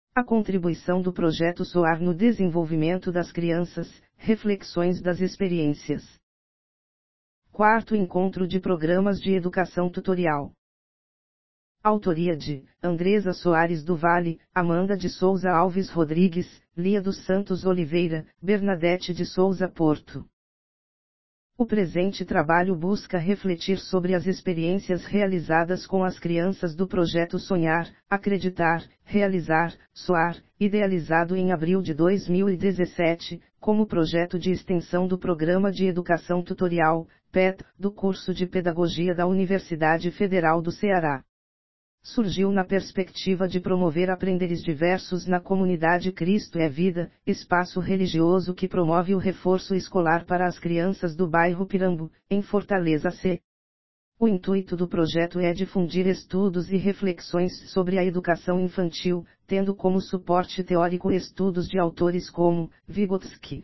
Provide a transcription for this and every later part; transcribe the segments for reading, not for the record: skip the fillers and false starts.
A contribuição do projeto SOAR no desenvolvimento das crianças, reflexões das experiências. Quarto encontro de programas de educação tutorial. Autoria de Andresa Soares do Vale, Amanda de Souza Alves Rodrigues, Lia dos Santos Oliveira, Bernadette de Souza Porto. O presente trabalho busca refletir sobre as experiências realizadas com as crianças do projeto Sonhar, Acreditar, Realizar, SOAR, idealizado em abril de 2017, como projeto de extensão do Programa de Educação Tutorial, PET, do curso de Pedagogia da Universidade Federal do Ceará. Surgiu na perspectiva de promover aprenderes diversos na comunidade Cristo é Vida, espaço religioso que promove o reforço escolar para as crianças do bairro Pirambu, em Fortaleza C. O intuito do projeto é difundir estudos e reflexões sobre a educação infantil, tendo como suporte teórico estudos de autores como Vygotsky,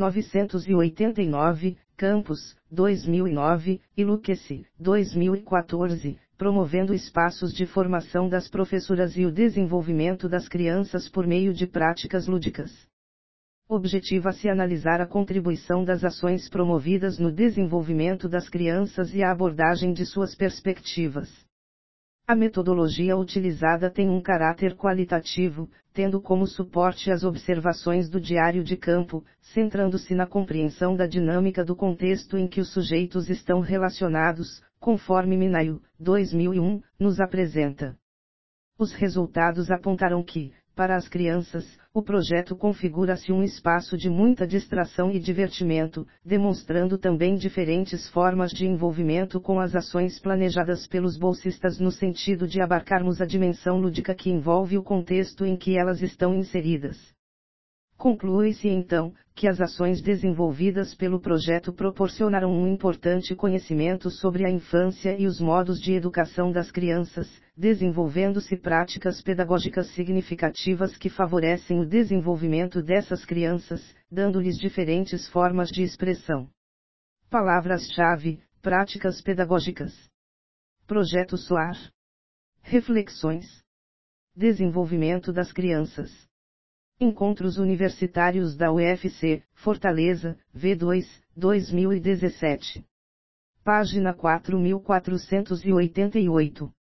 1989, Campos, 2009, e Lucchesi, 2014. Promovendo espaços de formação das professoras e o desenvolvimento das crianças por meio de práticas lúdicas. Objetiva-se analisar a contribuição das ações promovidas no desenvolvimento das crianças e a abordagem de suas perspectivas. A metodologia utilizada tem um caráter qualitativo, tendo como suporte as observações do diário de campo, centrando-se na compreensão da dinâmica do contexto em que os sujeitos estão relacionados, conforme Minayo, 2001, nos apresenta. Os resultados apontaram que, para as crianças, o projeto configura-se um espaço de muita distração e divertimento, demonstrando também diferentes formas de envolvimento com as ações planejadas pelos bolsistas no sentido de abarcarmos a dimensão lúdica que envolve o contexto em que elas estão inseridas. Conclui-se então, que as ações desenvolvidas pelo projeto proporcionaram um importante conhecimento sobre a infância e os modos de educação das crianças, desenvolvendo-se práticas pedagógicas significativas que favorecem o desenvolvimento dessas crianças, dando-lhes diferentes formas de expressão. Palavras-chave: práticas pedagógicas. Projeto SOAR. Reflexões. Desenvolvimento das crianças. Encontros Universitários da UFC, Fortaleza, V2, 2017. Página 4488.